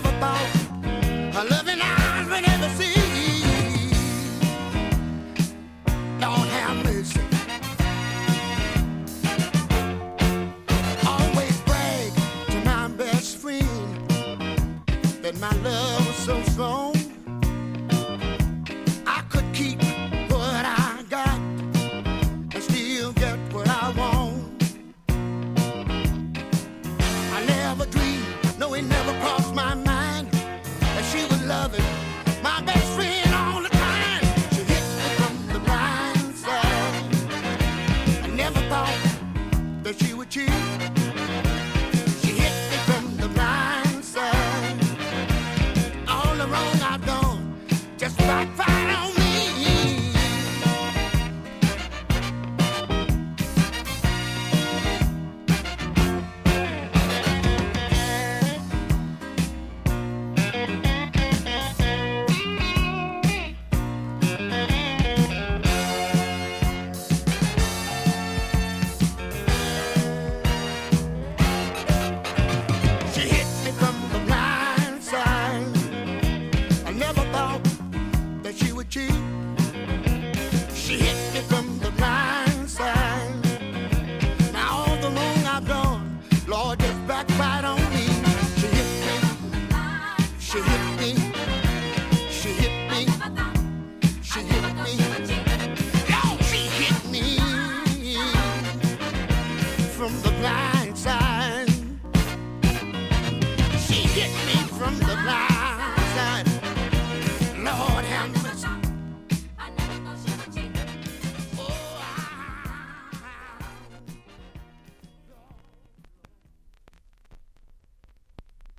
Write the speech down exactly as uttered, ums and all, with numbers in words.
never thought a loving eyes would ever see. Lord have mercy. Always brag to my best friend that my love was so strong. I could keep what I got and still get what I want. I never dreamed, no, it never crossed my mind that she would love it